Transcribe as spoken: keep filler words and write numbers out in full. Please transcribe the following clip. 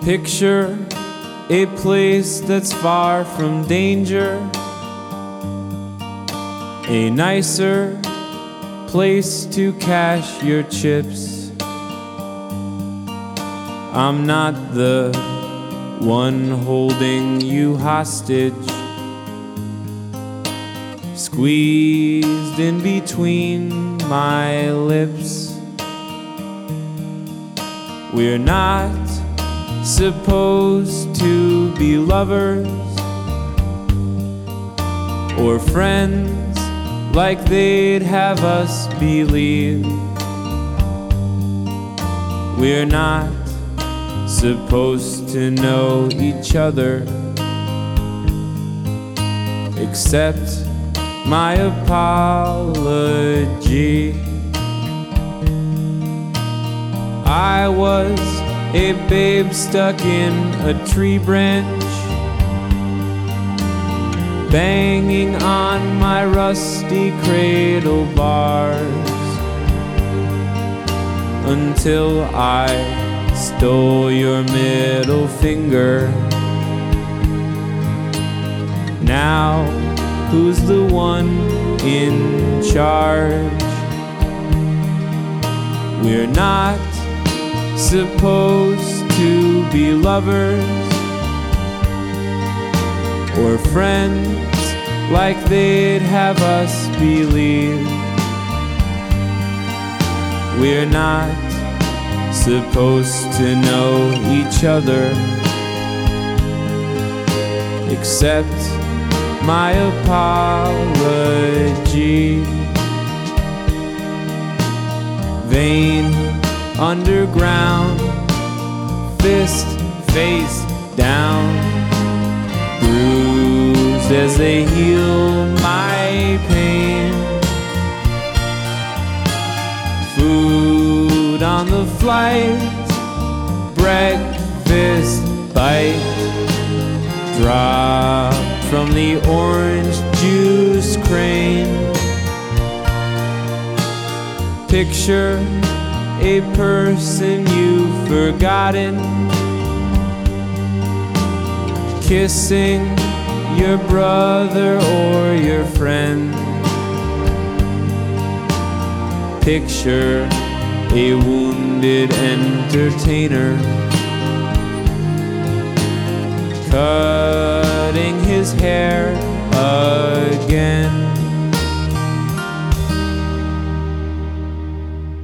Picture a place that's far from danger, a nicer place to cash your chips. I'm not the one holding you hostage, squeezed in between my lips. We're not supposed to be lovers or friends like they'd have us believe. We're not supposed to know each other, accept my apology. I was a babe stuck in a tree branch, banging on my rusty cradle bars, until I stole your middle finger. Now, who's the one in charge? We're not supposed to be lovers or friends like they'd have us believe. We're not supposed to know each other, accept my apology. Vain underground, fist face down, bruised as they heal my pain. Food on the flight, breakfast bite, drop from the orange juice crane. Picture a person you've forgotten, kissing your brother or your friend. Picture a wounded entertainer, cutting his hair again.